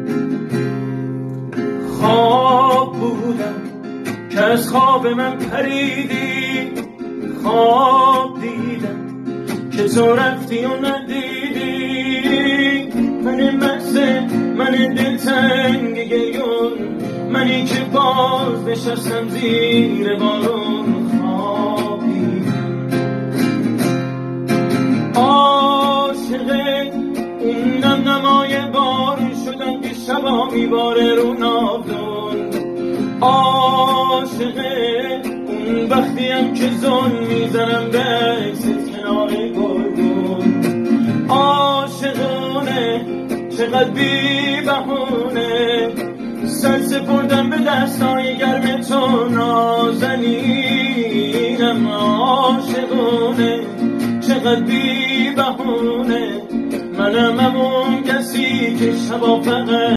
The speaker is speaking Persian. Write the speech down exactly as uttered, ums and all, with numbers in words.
خواب بودم که از خواب من پریدی، خواب دیدم که تو رفتی و ندیدی. من مغزه، من دلتنگ گریون، منی که باز نشستم زیر بارون. خواب دیدم عاشق اون نم نمای بارون شدم که شبا میباره رو ناودون. عاشق اون وقتیم که زن میزنم به عکست کنار گلگون. عاشقونه چقدر بی بهونه، سر سپردم به دستای گرم تو نازنینم. عاشقونه چقدر بی بهونه، منم همون کسی که شبا فقط